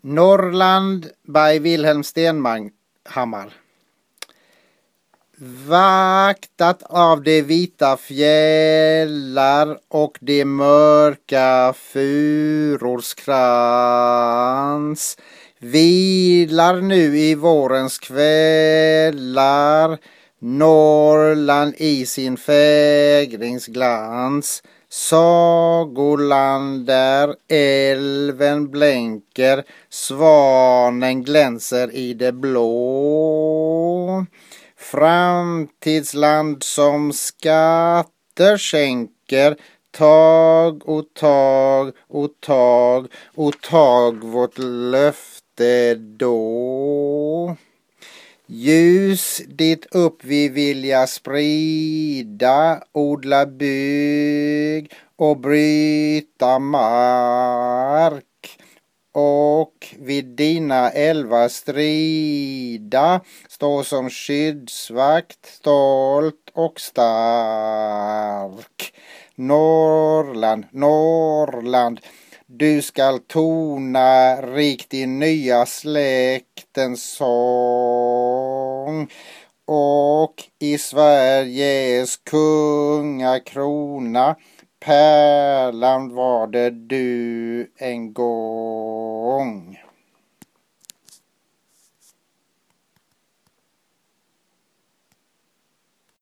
Norrland by Wilhelm Stenhammar. Vaktat av de vita fjällar och de mörka furors krans vilar nu i vårens kvällar Norrland i sin fägringsglans. Sagoland där älven blänker, svanen glänser i det blå. Framtidsland som skatter skänker, tag och tag och tag och tag vårt löfte då. Ljus dit upp vi vilja sprida, odla bygg och bryta mark. Och vid dina älvar strida, stå som skyddsvakt, stolt och stark. Norrland, Norrland, du skall tona rikt i nya släktens sång. Och i Sveriges kungakrona, pärlan var det du en gång.